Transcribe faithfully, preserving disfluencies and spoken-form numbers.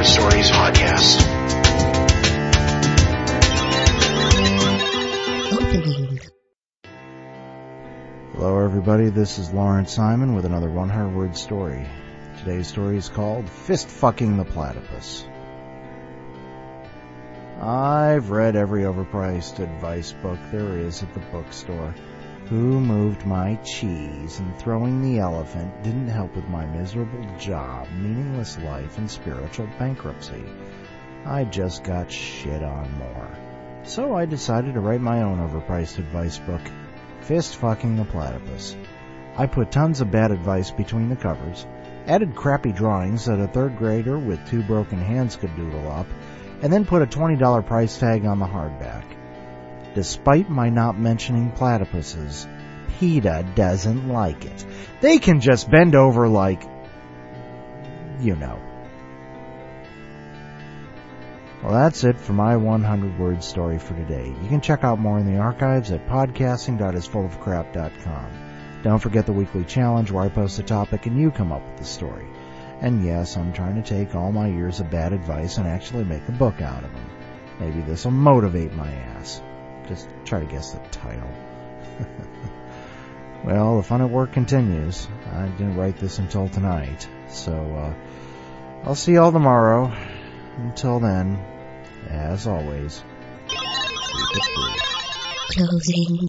Stories podcast. Opening. Hello everybody, this is Lawrence Simon with another one hundred word story. Today's story is called Fist Fucking the Platypus. I've read every overpriced advice book there is at the bookstore. Who moved my cheese, and throwing the elephant didn't help with my miserable job, meaningless life, and spiritual bankruptcy. I just got shit on more. So I decided to write my own overpriced advice book, Fist Fucking the Platypus. I put tons of bad advice between the covers, added crappy drawings that a third grader with two broken hands could doodle up, and then put a twenty dollars price tag on the hardback. Despite my not mentioning platypuses, PETA doesn't like it. They can just bend over like, you know. Well, that's it for my one hundred word story for today. You can check out more in the archives at podcasting dot is full of crap dot com. Don't forget the weekly challenge where I post a topic and you come up with the story. And yes, I'm trying to take all my years of bad advice and actually make a book out of them. Maybe this will motivate my ass. Just try to guess the title. Well, the fun at work continues. I didn't write this until tonight, so uh, I'll see y'all tomorrow. Until then, as always, keep it brief. Closing